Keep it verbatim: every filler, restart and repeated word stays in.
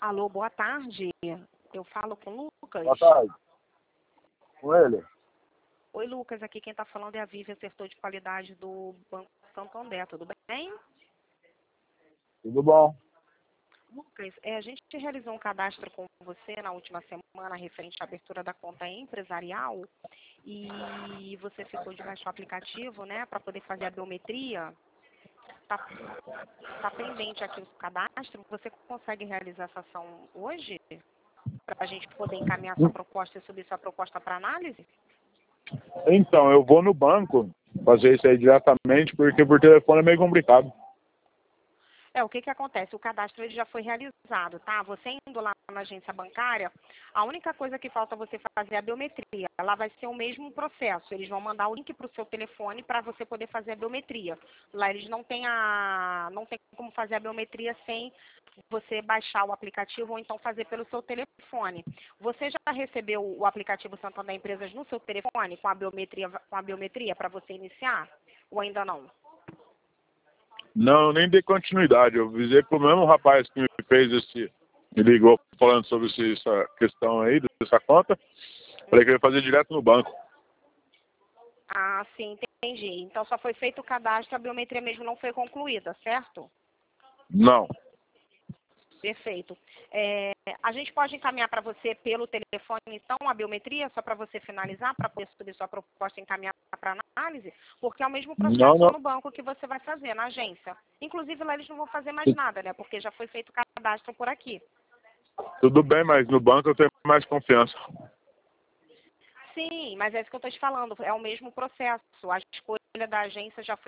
Alô, boa tarde. Eu falo com o Lucas. Boa tarde. Com ele? Oi, Lucas. Aqui quem está falando é a Vivian, setor de qualidade do Banco Santander. Tudo bem? Tudo bom? Lucas, é, a gente realizou um cadastro com você na última semana referente à abertura da conta empresarial e você ficou de baixar o aplicativo, né, para poder fazer a biometria. Está tá pendente aqui o cadastro. Você consegue realizar essa ação hoje? Para a gente poder encaminhar sua proposta e subir sua proposta para análise? Então, eu vou no banco fazer isso aí diretamente, porque por telefone é meio complicado. É, o que que acontece? O cadastro ele já foi realizado, tá? Você indo lá na agência bancária, a única coisa que falta você fazer é a biometria. Lá vai ser o mesmo processo. Eles vão mandar o link para o seu telefone para você poder fazer a biometria. Lá eles não têm a, não tem como fazer a biometria sem você baixar o aplicativo ou então fazer pelo seu telefone. Você já recebeu o aplicativo Santander Empresas no seu telefone com a biometria, com a biometria para você iniciar? Ou ainda não? Não, eu nem dei continuidade. Eu avisei pro mesmo rapaz que me fez esse... Me ligou falando sobre esse, essa questão aí, dessa conta. Falei que eu ia fazer direto no banco. Ah, sim, entendi. Então só foi feito o cadastro, a biometria mesmo não foi concluída, certo? Não. Perfeito. É, a gente pode encaminhar para você pelo telefone, então, a biometria, só para você finalizar, para poder subir sua proposta e encaminhar para análise, porque é o mesmo Não, processo não. no banco que você vai fazer, na agência. Inclusive, lá eles não vão fazer mais nada, né? Porque já foi feito o cadastro por aqui. Tudo bem, mas no banco eu tenho mais confiança. Sim, mas é isso que eu estou te falando, é o mesmo processo. A escolha da agência já foi